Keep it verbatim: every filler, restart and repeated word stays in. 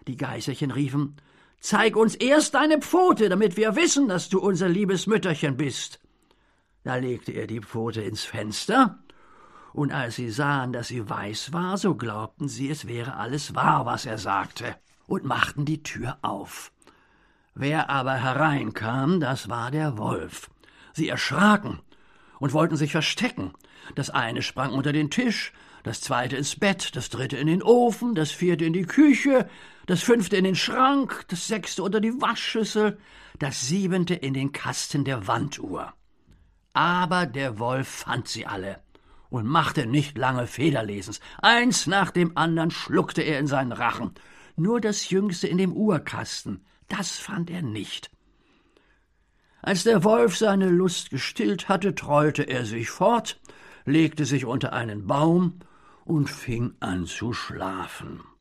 Die Geißerchen riefen: »Zeig uns erst deine Pfote, damit wir wissen, dass du unser liebes Mütterchen bist.« Da legte er die Pfote ins Fenster, und als sie sahen, dass sie weiß war, so glaubten sie, es wäre alles wahr, was er sagte, und machten die Tür auf. Wer aber hereinkam, das war der Wolf. Sie erschraken und wollten sich verstecken. Das eine sprang unter den Tisch, das zweite ins Bett, das dritte in den Ofen, das vierte in die Küche, das fünfte in den Schrank, das sechste unter die Waschschüssel, das siebente in den Kasten der Wanduhr. Aber der Wolf fand sie alle und machte nicht lange Federlesens. Eins nach dem andern schluckte er in seinen Rachen. Nur das jüngste in dem Uhrkasten, das fand er nicht. Als der Wolf seine Lust gestillt hatte, trollte er sich fort, legte sich unter einen Baum und fing an zu schlafen.